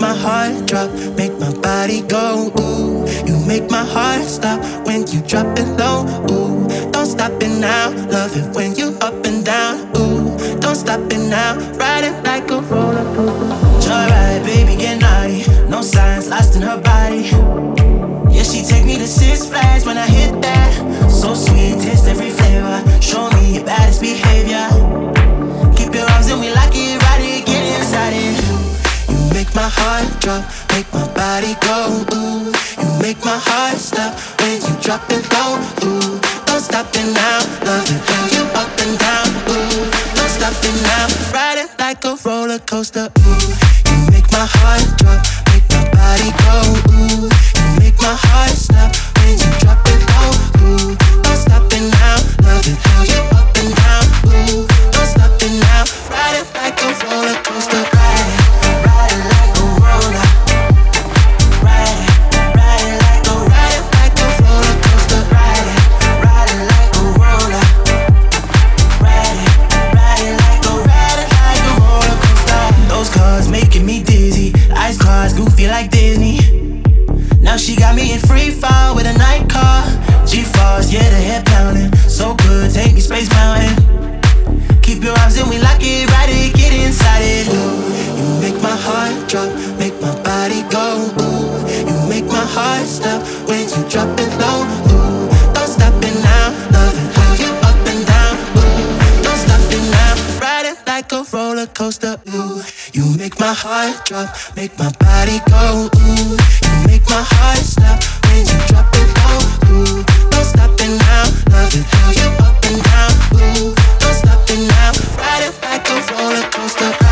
my heart drop, make my body go ooh. You make my heart stop when you drop it low ooh. Don't stop it now, love it when you up and down ooh. Don't stop it now, ride it like a roller coaster. Joyride, baby, get naughty, no signs lost in her body. Yeah, she take me to Six Flags when I hit that. So sweet, taste every flavor. Show me your baddest behavior. Keep your arms in me like it, ride it, get inside it. You make my heart drop, make my body go ooh. You make my heart stop when you drop it low ooh. Don't stop it now, love it when you up and down ooh. Don't stop it now, ride it like a roller coaster ooh. You make my heart drop, make my body go ooh. You make my heart stop when you drop it low ooh. Don't stop it now, love it how you up and down ooh. Don't stop it now, ride it like a roller coaster. Ride it like a roller. Ride it like a roller coaster. Ride it like a roller. Ride it like a roller coaster. Those cars making me dizzy, ice cars goofy like Disney. Now she got me in free fall with a night car. G-Force, yeah, the head pounding. So good, take me space mountain. Keep your arms in me like it, ride it, get inside it. Ooh, you make my heart drop, make my body go. Ooh, you make my heart stop when you drop it low. Ooh, don't stop it now, love it how you up and down. Ooh, don't stop it now, ride it like a roller coaster. Ooh, you make my heart drop, make my body go. Ooh, you make my heart stop when you drop it low. Ooh, don't stop it now, love it how you up and down. Ooh, don't stop it now, ride it like a roller coaster.